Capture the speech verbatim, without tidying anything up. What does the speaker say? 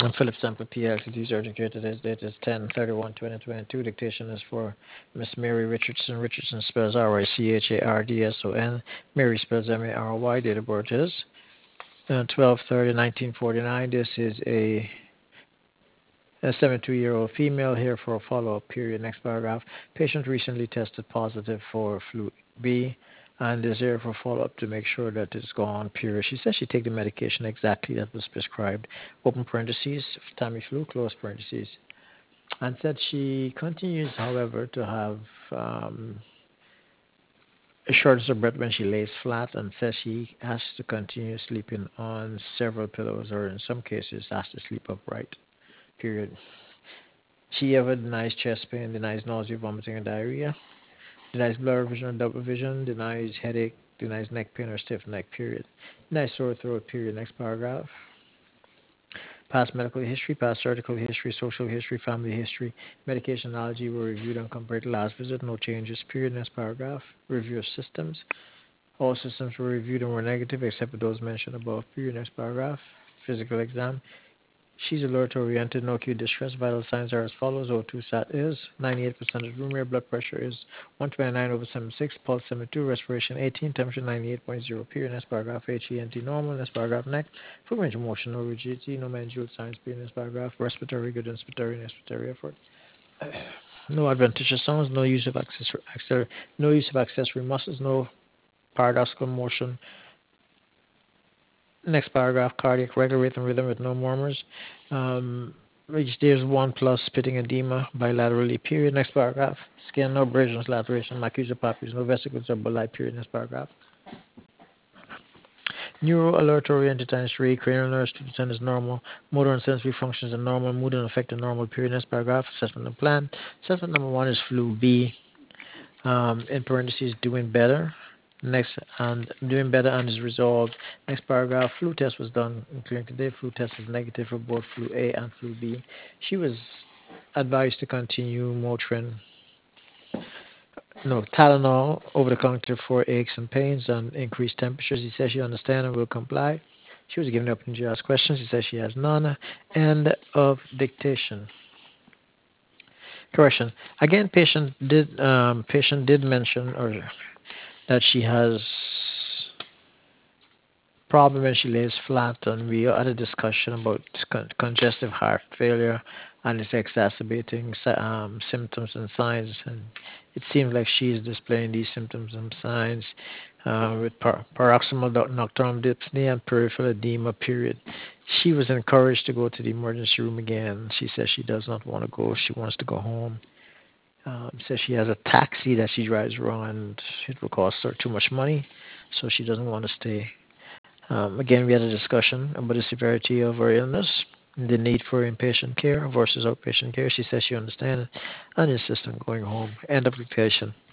I'm Philip Sample, P L C D surgeon here. Today's date is ten thirty-one twenty twenty-two. Dictation is for Miss Mary Richardson. Richardson spells R I C H A R D S O N. Mary spells M A R Y. Date of birth is uh, twelve thirty nineteen forty-nine. This is a, a seventy-two-year-old female here for a follow-up period. Next paragraph. Patient recently tested positive for flu B and is here for follow-up to make sure that it's gone, period. She says she take the medication exactly that was prescribed. Open parentheses, Tamiflu, close parentheses. And said she continues, however, to have um, a shortness of breath when she lays flat and says she has to continue sleeping on several pillows or in some cases has to sleep upright, period. She ever denies chest pain, denies nausea, vomiting, and diarrhea, denies blurred vision or double vision, denies headache, denies neck pain or stiff neck, period. Denies sore throat, period. Next paragraph. Past medical history, past surgical history, social history, family history, medication allergy were reviewed and compared to last visit. No changes, period. Next paragraph. Review of systems. All systems were reviewed and were negative except for those mentioned above, period. Next paragraph. Physical exam. She's alert oriented, no acute distress. Vital signs are as follows. O two sat is ninety-eight percent of room air. Blood pressure is one twenty-nine over seventy-six. Pulse seventy-two. Respiration eighteen. Temperature ninety-eight point zero. Period. Next paragraph. H E N T normal. Next paragraph. Neck. Full range of motion. No rigidity. No mandibular signs. Period. Next paragraph. Respiratory good. Inspiratory and expiratory effort. No adventitious sounds. No use of accessory. No use of accessory muscles. No paradoxical motion. Next paragraph, cardiac regular rhythm rhythm with no murmurs. Um, reach stage one plus spitting edema bilaterally, period. Next paragraph, skin, no abrasions, laceration, macula papillus, no vesicles or bulli, period. Next paragraph. Neuro alert oriented times three, cranial nerves two to ten is normal, motor and sensory functions are normal, mood and affect are normal, period. Next paragraph, assessment and plan. Assessment number one is flu B, um, in parentheses, doing better. Next, and doing better and is resolved. Next paragraph, flu test was done, including today. Flu test is negative for both flu A and flu B. She was advised to continue Motrin, no, Tylenol over the counter for aches and pains and increased temperatures. He says she understands and will comply. She was given the opportunity to ask questions. He says she has none. End of dictation. Correction. Again, patient did um, patient did mention or that she has problem when she lays flat, and we had a discussion about con- congestive heart failure and its exacerbating sy- um, symptoms and signs. And it seems like she is displaying these symptoms and signs uh, with par- paroxysmal do- nocturnal dyspnea and peripheral edema. Period. She was encouraged to go to the emergency room again. She says she does not want to go. She wants to go home. Um, says she has a taxi that she drives around, and it will cost her too much money, so she doesn't want to stay. Um, again, we had a discussion about the severity of her illness, the need for inpatient care versus outpatient care. She says she understands and insists on going home. End of dictation.